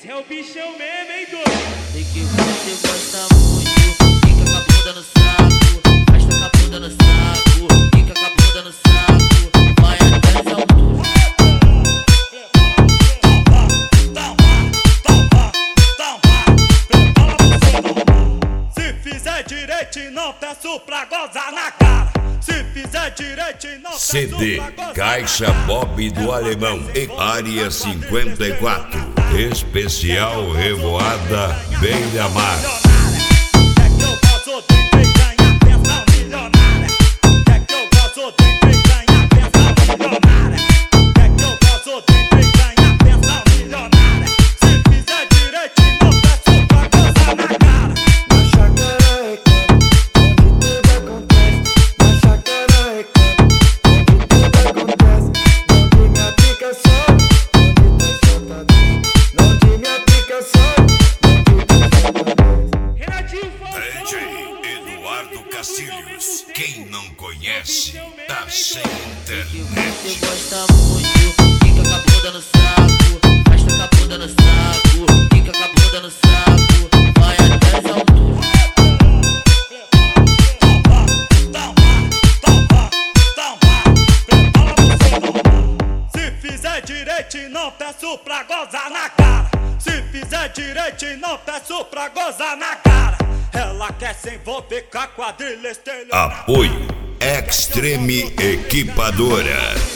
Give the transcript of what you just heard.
Esse é o bichão mesmo, hein, doido? Sei que você gosta muito, fica com a bunda no saco, arrasta com a bunda no saco, fica com a bunda no saco, vai até as alturas. Se fizer direito e não peço pra gozar na cara. Se fizer direito e não peço CD pra gozar Caixa na cara. Bob do Alemão e Área 54. Especial Revoada Beira-Mar. É que eu gosto de quem ganha peça milionária. É que eu gosto de quem ganha peça milionária. É que eu gosto de quem ganha peça milionária. Se fizer direito e não peço pra gozar na cara. Na chácara é canto, onde tudo acontece. Na chácara é canto, onde tudo acontece. Onde minha pica sobe, onde tem soltadinho. Onde minha pica sobe, onde tem soltadinho. Renatinho DJ Faustão. Eduardo Castilhos. Quem não conhece, tá sem Que internet. você gosta muito, fica com a bunda no saco, arrasta com a bunda no saco, fica com a bunda no saco, vai até as alturas. Se fizer direito e não peço pra gozar na cara. Se fizer direito e não peço pra gozar na cara. Ela quer se envolver com a quadrilha estelionatária. Apoio Extreme Equipadora.